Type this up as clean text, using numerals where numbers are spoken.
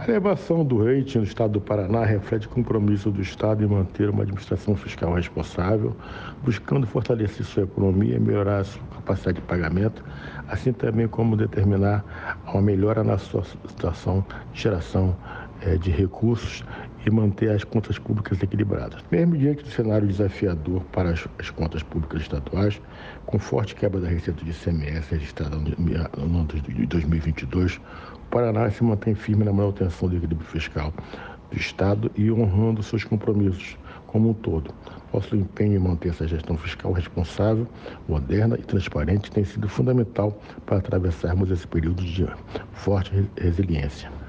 A elevação do rating no estado do Paraná reflete o compromisso do Estado em manter uma administração fiscal responsável, buscando fortalecer sua economia e melhorar a sua capacidade de pagamento, assim também como determinar uma melhora na sua situação de geração de recursos e manter as contas públicas equilibradas. Mesmo diante do cenário desafiador para as contas públicas estaduais, com forte quebra da receita de ICMS registrada no ano de 2022, o Paraná se mantém firme na manutenção do equilíbrio fiscal do Estado e honrando seus compromissos como um todo. Nosso empenho em manter essa gestão fiscal responsável, moderna e transparente tem sido fundamental para atravessarmos esse período de forte resiliência.